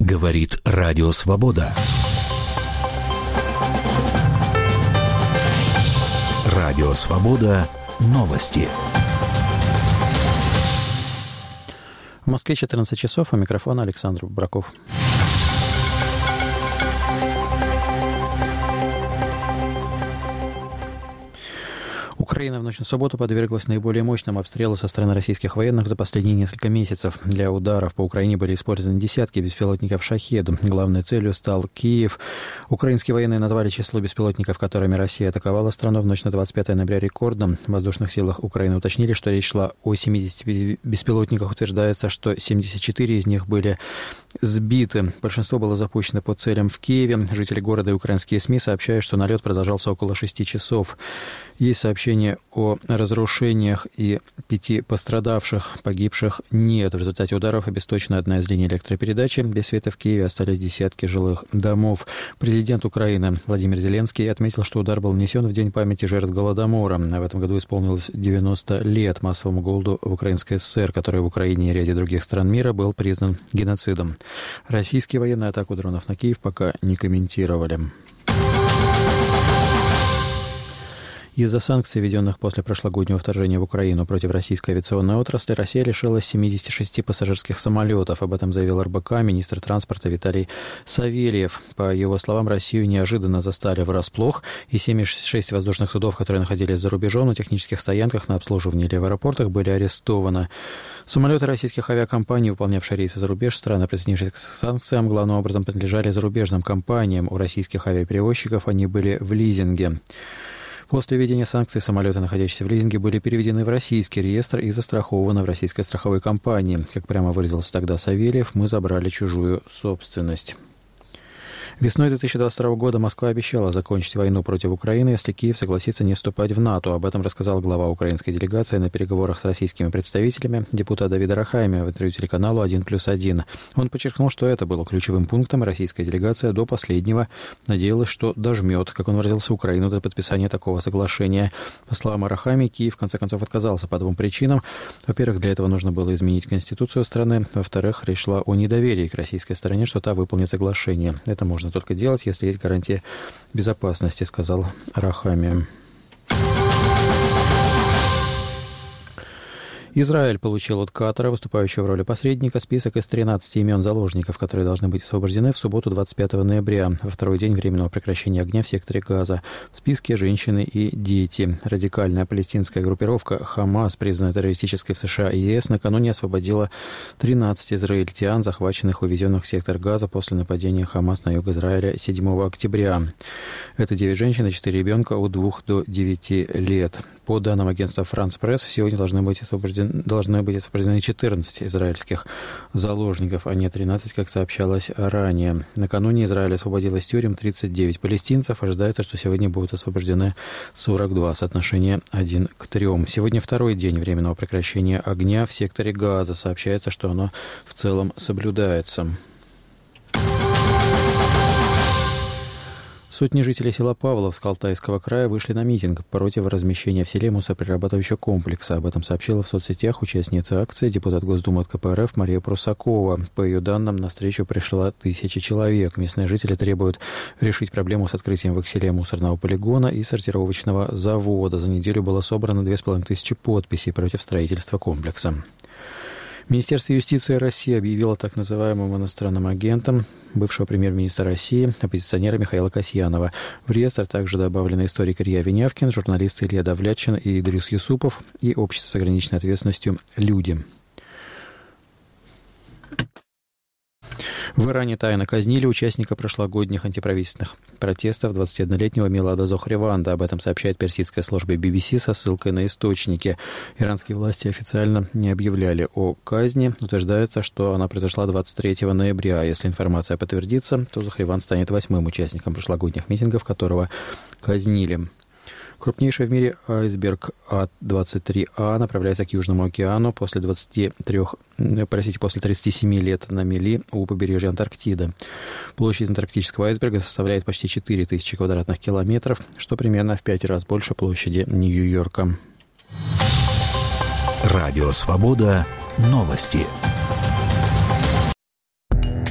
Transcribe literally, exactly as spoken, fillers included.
Говорит Радио Свобода. Радио Свобода. Новости. В Москве четырнадцать часов, у микрофона Александр Браков. Украина в ночь на субботу подверглась наиболее мощному обстрелу со стороны российских военных за последние несколько месяцев. Для ударов по Украине были использованы десятки беспилотников «Шахед». Главной целью стал Киев. Украинские военные назвали число беспилотников, которыми Россия атаковала страну в ночь на двадцать пятое ноября, рекордным. В воздушных силах Украины уточнили, что речь шла о семидесяти беспилотниках. Утверждается, что семьдесят четыре из них были сбиты. Большинство было запущено по целям в Киеве. Жители города и украинские СМИ сообщают, что налет продолжался около шести часов. Есть сообщения о разрушениях и пяти пострадавших, погибших нет. В результате ударов обесточена одна из линий электропередачи. Без света в Киеве остались десятки жилых домов. Президент Украины Владимир Зеленский отметил, что удар был нанесен в день памяти жертв Голодомора. А в этом году исполнилось девяносто лет массовому голоду в Украинской ССР, который в Украине и ряде других стран мира был признан геноцидом. Российские военные атаку дронов на Киев пока не комментировали. Из-за санкций, введенных после прошлогоднего вторжения в Украину против российской авиационной отрасли, Россия лишилась семидесяти шести пассажирских самолетов. Об этом заявил эр бэ ка министр транспорта Виталий Савельев. По его словам, Россию неожиданно застали врасплох, и семьдесят шесть воздушных судов, которые находились за рубежом на технических стоянках, на обслуживании или в аэропортах, были арестованы. Самолеты российских авиакомпаний, выполнявшие рейсы за рубеж, страны, присоединившись к санкциям, главным образом принадлежали зарубежным компаниям. У российских авиаперевозчиков они были в лизинге. После введения санкций самолеты, находящиеся в лизинге, были переведены в российский реестр и застрахованы в российской страховой компании. Как прямо выразился тогда Савельев, мы забрали чужую собственность. Весной две тысячи двадцать второго года Москва обещала закончить войну против Украины, если Киев согласится не вступать в НАТО. Об этом рассказал глава украинской делегации на переговорах с российскими представителями, депутат Давид Арахамия, в интервью телеканалу один плюс один. Он подчеркнул, что это было ключевым пунктом. Российская делегация до последнего надеялась, что дожмет, как он выразился, Украину до подписания такого соглашения. По словам Арахамии, Киев в конце концов отказался по двум причинам. Во-первых, для этого нужно было изменить конституцию страны. Во-вторых, речь шла о недоверии к российской стороне, что та выполнит соглашение. Это можно только делать, если есть гарантия безопасности, сказал Арахамия. Израиль получил от Катара, выступающего в роли посредника, список из тринадцати имен заложников, которые должны быть освобождены в субботу двадцать пятого ноября, во второй день временного прекращения огня в секторе Газа. В списке женщины и дети. Радикальная палестинская группировка «Хамас», признанная террористической в США и ЕС, накануне освободила тринадцать израильтян, захваченных и увезенных в сектор Газа после нападения Хамас на юг Израиля седьмого октября. Это девять женщин и четыре ребенка от двух до девяти лет. По данным агентства «Франс Пресс», сегодня должны быть освобождены, должны быть освобождены четырнадцать израильских заложников, а не тринадцать, как сообщалось ранее. Накануне Израиль освободил из тюрем тридцать девять палестинцев. Ожидается, что сегодня будут освобождены сорок два, соотношение один к трем. Сегодня второй день временного прекращения огня в секторе Газа. Сообщается, что оно в целом соблюдается. Сотни жителей села Павловск Алтайского края вышли на митинг против размещения в селе мусороперерабатывающего комплекса. Об этом сообщила в соцсетях участница акции, депутат Госдумы от ка пэ эр эф Мария Прусакова. По ее данным, на встречу пришла тысяча человек. Местные жители требуют решить проблему с открытием в их селе мусорного полигона и сортировочного завода. За неделю было собрано две с половиной тысячи подписей против строительства комплекса. Министерство юстиции России объявило так называемым иностранным агентом бывшего премьер-министра России, оппозиционера Михаила Касьянова. В реестр также добавлены историк Илья Винявкин, журналисты Илья Давлятчин и Идрис Юсупов и общество с ограниченной ответственностью «Люди». В Иране тайно казнили участника прошлогодних антиправительственных протестов двадцатиоднолетнего Милада Зохриванда. Об этом сообщает персидская служба би би си со ссылкой на источники. Иранские власти официально не объявляли о казни. Утверждается, что она произошла двадцать третьего ноября. Если информация подтвердится, то Зохриванд станет восьмым участником прошлогодних митингов, которого казнили. Крупнейший в мире айсберг А двадцать три А направляется к Южному океану после двадцати трёх, простите, после тридцати семи лет на мели у побережья Антарктиды. Площадь антарктического айсберга составляет почти четыре тысячи квадратных километров, что примерно в пять раз больше площади Нью-Йорка. Радио Свобода. Новости.